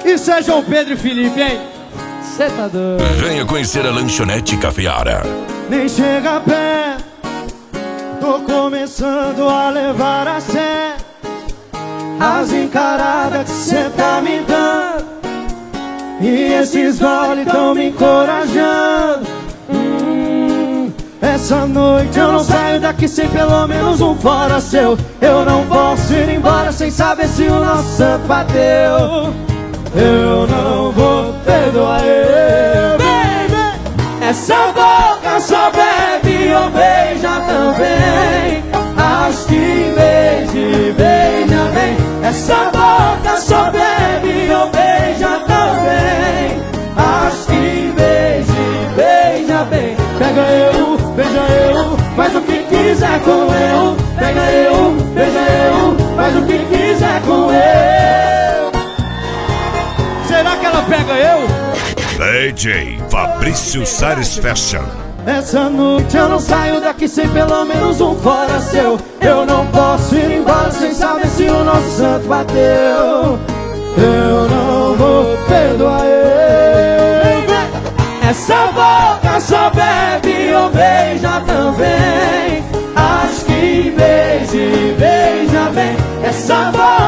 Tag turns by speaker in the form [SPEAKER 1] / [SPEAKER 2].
[SPEAKER 1] Isso é João Pedro e Felipe, hein? Cê tá doido.
[SPEAKER 2] Venha conhecer a Lanchonete Cafeara.
[SPEAKER 1] Nem chega perto, tô começando a levar a sério as encaradas que cê tá me dando, e esses goles tão me encorajando. Essa noite eu não saio daqui sem pelo menos um fora seu. Eu não posso ir embora sem saber se o nosso santo bateu. Eu não vou perdoar ele, baby. Essa boca só bebe ou beija também. Acho que em vez de beija bem. Essa boca só bebe ou beija também. Acho que em vez de beija bem. Pega eu, beija eu, faz o que quiser com eu. Pega eu, beija eu, faz o que quiser com eu. Será que ela pega eu?
[SPEAKER 2] DJ Fabrício Sares Fashion.
[SPEAKER 1] Essa noite eu não saio daqui sem pelo menos um fora seu. Eu não posso ir embora sem saber se o nosso santo bateu. Eu não vou perdoar ele. Essa boca só bebe ou beija também. Acho que beija bem. Essa boca